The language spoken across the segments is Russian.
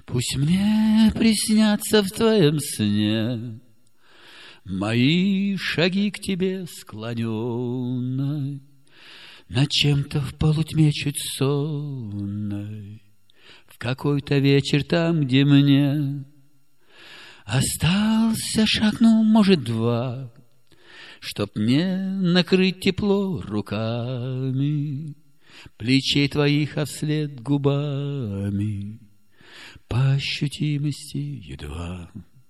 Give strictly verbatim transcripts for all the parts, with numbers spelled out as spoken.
Пусть мне приснятся в твоем сне мои шаги к тебе склоненной, над чем-то в полутьме чуть сонной, в какой-то вечер там, где мне остался шаг, ну, может, два, чтоб мне накрыть тепло руками плечей твоих, а вслед губами по ощутимости едва.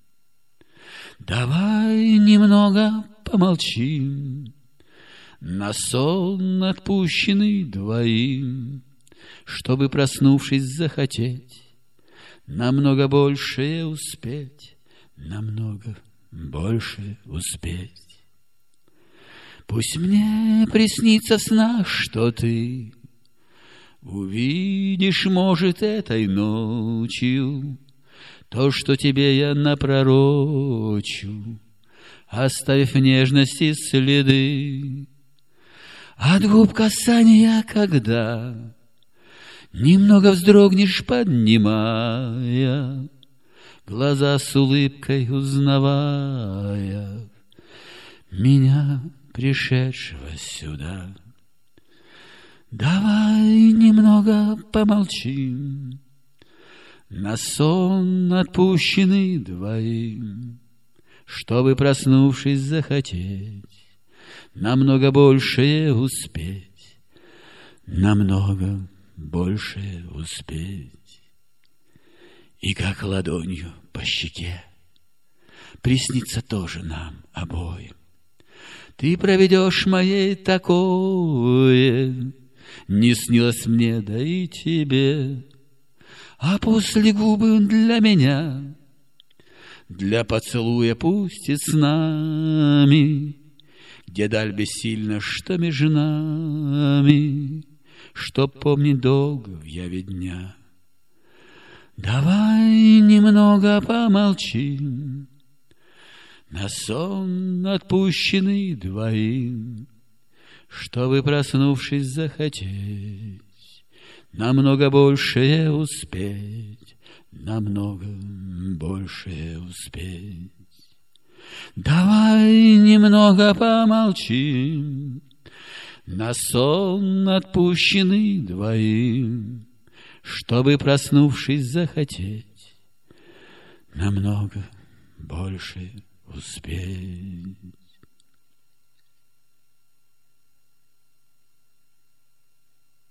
Давай немного помолчим, на сон отпущенный двоим, чтобы, проснувшись, захотеть намного большее успеть, намного больше успеть. Пусть мне приснится в снах, что ты увидишь, может, этой ночью то, что тебе я напророчу, оставив в нежности следы. От губ касания, когда немного вздрогнешь, поднимая глаза с улыбкой, узнавая меня, пришедшего сюда. Давай немного помолчим, на сон отпущенный двоим, чтобы, проснувшись, захотеть намного большее успеть, намного большее успеть. И как ладонью по щеке приснится тоже нам обоим. Ты проведешь моей такое, не снилось мне, да и тебе. А после губы для меня, для поцелуя пусть и с нами, где даль бессильна, что между нами, чтоб помнить долго в яве дня. Давай немного помолчим, на сон отпущенный двоим, чтобы, проснувшись, захотеть намного большее успеть, намного большее успеть. Давай немного помолчим, на сон отпущенный двоим, чтобы, проснувшись, захотеть намного больше успеть.